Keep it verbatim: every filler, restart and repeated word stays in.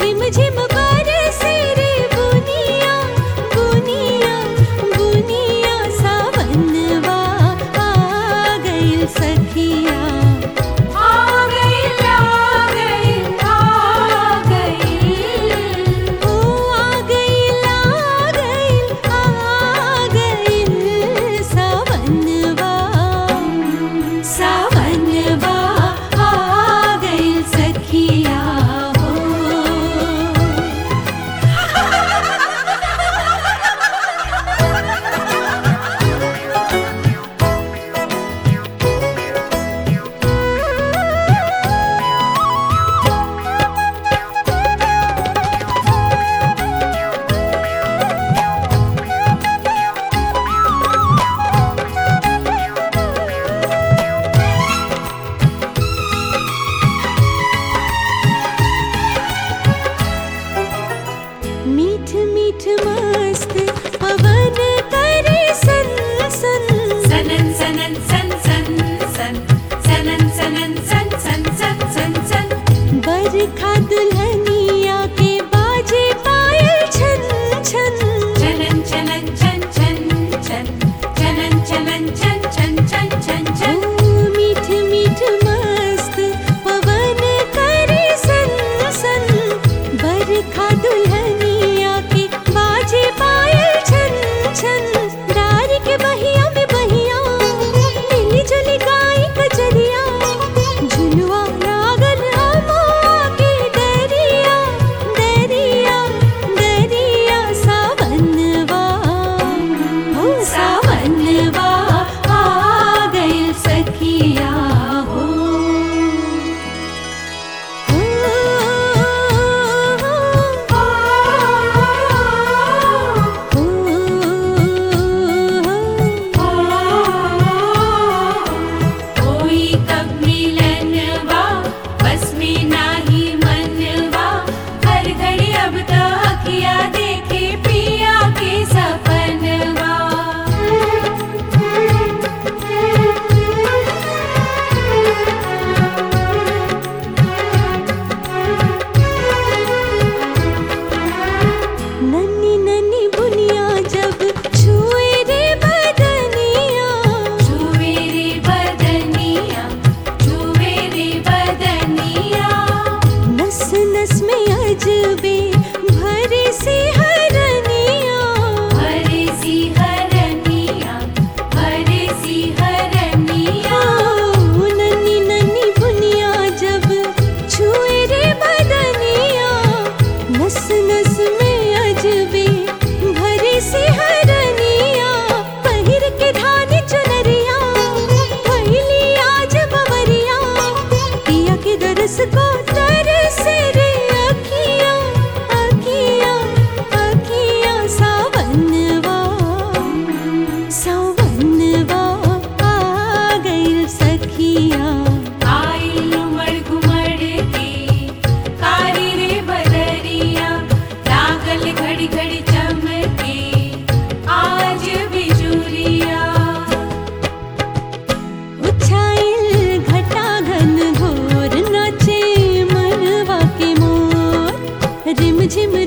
रिम झिम बरसे रे बुनिया बुनिया बुनिया सावनवा आ गइल सखिया आ गइल आ गइल आ गइल ओ आ गइल आ गइल आ गइल सावनवा सावनवा आ गइल सखिया मीठ मीठ मस्त पवन करे सन सन सनन सनन सन सन सन सनन सनन सन सन सन सन सन बरखा दुल्हनिया के बाजे पायल छन छन चलन चलन छन छन छन चलन चलन छन छन छन छन छन ओ मीठ मीठ मस्त पवन करे सन सन बरखा दुल्हनिया के बाजे पायल छन छन डार के बहिया में बहिया मिली जुली गाई कजरिया झुलवा लागल अमवा के दरिया दरिया दरिया सावनवा हो सावनवा आ गइल सखिया हो कोई कब मिलनवा बस में नाही मनवा हर घड़ी अब तो अखिया देखे पिया के सपनवा नन्ही नन्ही बुनिया जब छुए रे बदनिया छुए रे बदनिया छुए रे बदनिया नस नस में अजबे भरे से हरनिया हरे सी हरनिया हरे सी हरनिया ओ नन्ही नन्ही बुनिया जब छुए रे बदनिया नस नस में अजबे भरे से हरनिया पहिर के धानी चुनरिया पहली आज बवरिया पिया के दरस को तरस रे अखिया अखिया अखिया सावनवा सावनवा आ गइल सखिया आइल उमड़ घुमड़ के कारी रे बदरिया लागल घड़ी घड़ी चमके आज बिजुरिया उछाइल घटा घन घोर नाचे मनवा के मोर रिम झिम